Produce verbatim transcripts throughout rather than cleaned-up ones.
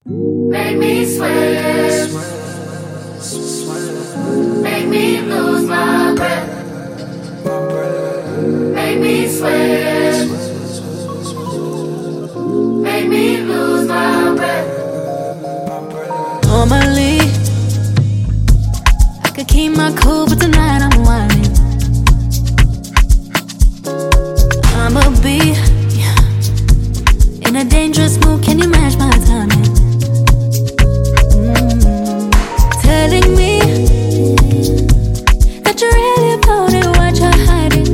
Make me sweat. Make me lose my breath. Make me sweat. Make me lose my breath. Normally, I could keep my cool, but tonight I'm whining. I'ma be in a dangerous mood. Can you match my timing? Mm, telling me that you really about it, what you're hiding.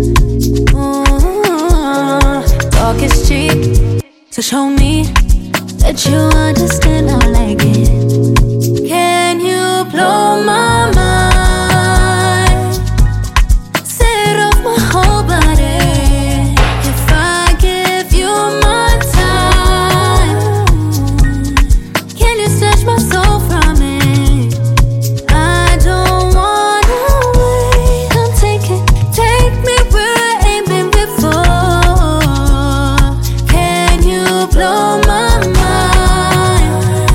Mm, talk is cheap, so show me that you understand. I like it. Can you blow my mind? Set off my whole body. If I give you my time, can you snatch my soul from it? I don't wanna wait. Come take it, take me where I ain't been before. Can you blow my mind?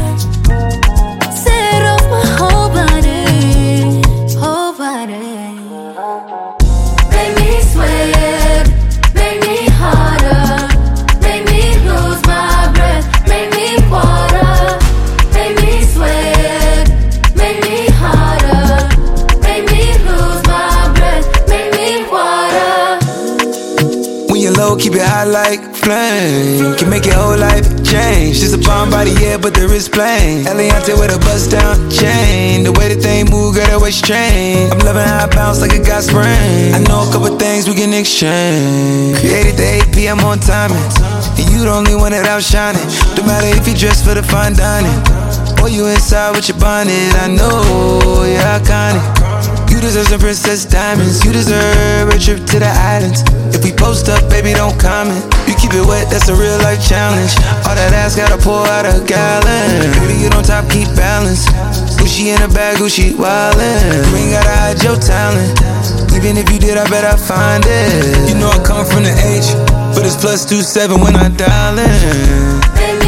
Set off my whole body, whole body. Make me sweat. Make me harder. Make me lose my breath. Make me water. Make me sweat. Make me harder. Make me lose my breath. Make me water. When you're low, keep it high like flame. Can make your whole life change. Just a bomb body, yeah, but the wrist plain. Eliante with a bust down chain. The way the thing move, girl, that way strange. I'm loving how I bounce like a got sprain. I know a couple things we can exchange. Created the eight p.m. on timing, and you the only one that outshining. No matter if you dress for the fine dining, or you inside with your bonnet. I know you're iconic. You deserve some princess diamonds. You deserve a trip to the islands. If we post up, baby, don't comment. You keep it wet, that's a real life challenge. All that ass gotta pour out a gallon. Baby, you don't top, keep balance. Gucci in the bag, Gucci wildin'. You ain't gotta hide your talent. Even if you did, I bet I find it. You know I come from the H, but it's plus two seven when I dial in. Make